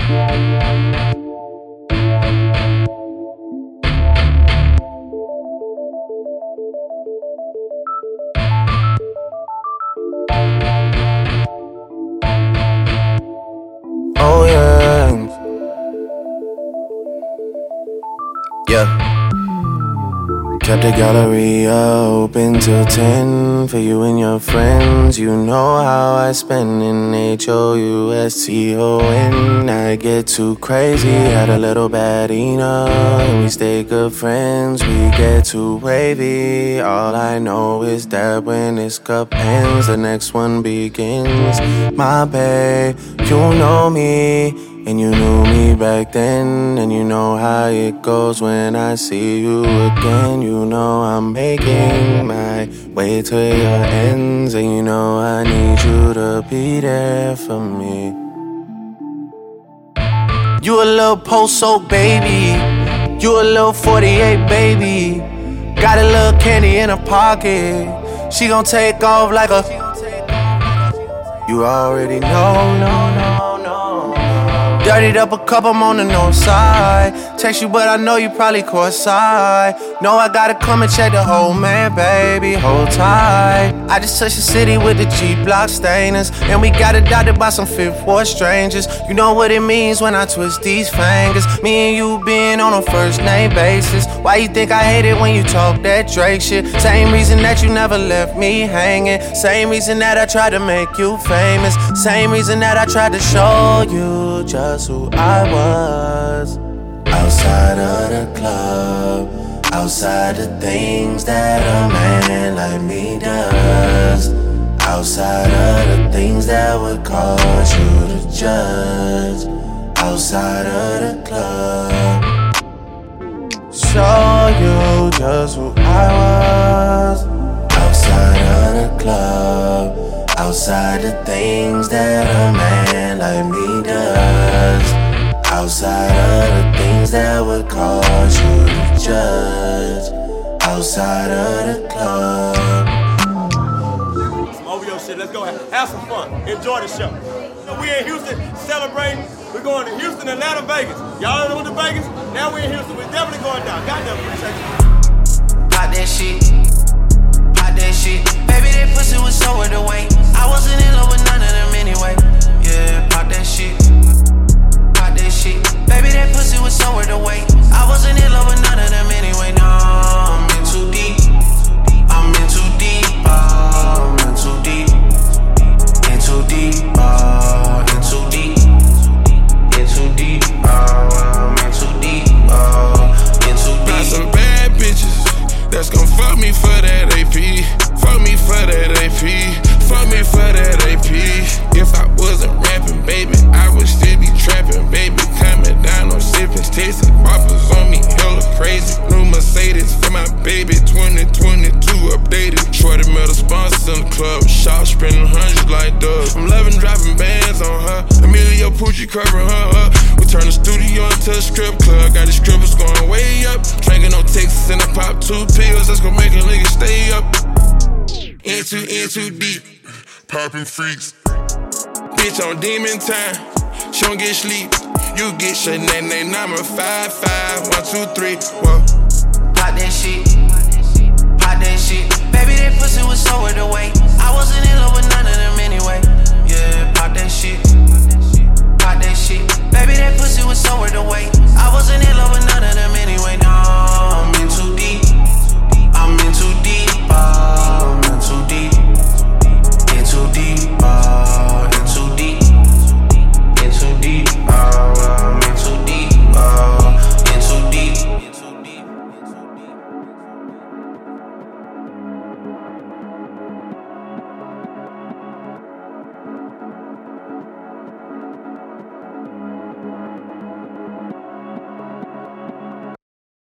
Oh yeah. Yeah. Kept the gallery open till 10 for you and your friends. You know how I spend in HOUSTON. I get too crazy, had a little bad and we stay good friends. We get too wavy. All I know is that when this cup ends, the next one begins. My babe, you know me. And you knew me back then, and you know how it goes when I see you again. You know I'm making my way to your ends, and you know I need you to be there for me. You a little post-soak baby, you a little 48 baby. Got a little candy in her pocket, she gon' take off like a... You already know, Dirtied up a cup, I'm on the north side. Text you, but I know you probably caught side. Know I gotta come and check the whole man, baby, hold tight. I just touched the city with the G-Block stainers, and we got adopted by some Fifth Ward strangers. You know what it means when I twist these fingers. Me and you being on a first name basis. Why you think I hate it when you talk that Drake shit? Same reason that you never left me hanging. Same reason that I tried to make you famous. Same reason that I tried to show you just who I was. Outside of the club, outside the things that a man like me does, outside of the things that would cause you to judge, outside of the club, show you just who I was. Outside of the club, outside the things that a man like me does, outside of the things that would cause you to judge, outside of the club. Some over your shit, let's go have some fun, enjoy the show. So we in Houston celebrating, we're going to Houston, Atlanta, Vegas. Y'all know the Vegas? Now we in Houston, we're definitely going down. Goddamn, appreciate you. Pop that shit. Baby, that pussy was so worth the wait. I wasn't in love with none of them anyway. Yeah, pop that shit. Baby, that pussy was so worth the wait. I wasn't in love with none of them anyway. No, I'm in too deep. I'm in too deep. I'm in too deep. In too deep. In too deep. In too deep. I'm in too deep. In too deep. Got some bad bitches that's gon' fuck me for that AP. Fuck me for that AP. Fuck me for that AP. If I wasn't rapping, baby, I would still be trapping, baby. Coming down on sippin', tasting boppers on me, hella crazy. New Mercedes for my baby, 2022 updated. Shorty met a sponsor in the club, shop spending hundreds like doves. I'm loving dropping bands on her, Emilio Pucci covering her up. We turn the studio into a strip club, got the strippers going way up. Drinking on Texas and I pop 2 pills, that's gon' make a nigga stay up. In too deep, poppin' freaks. Bitch on demon time, she don't get sleep. You get shit, name number 5, 5, 1, 2, 3, whoa. Pop that shit. Baby, that pussy was so worth the wait. I wasn't in love with none of them anyway. Yeah, pop that shit. Baby,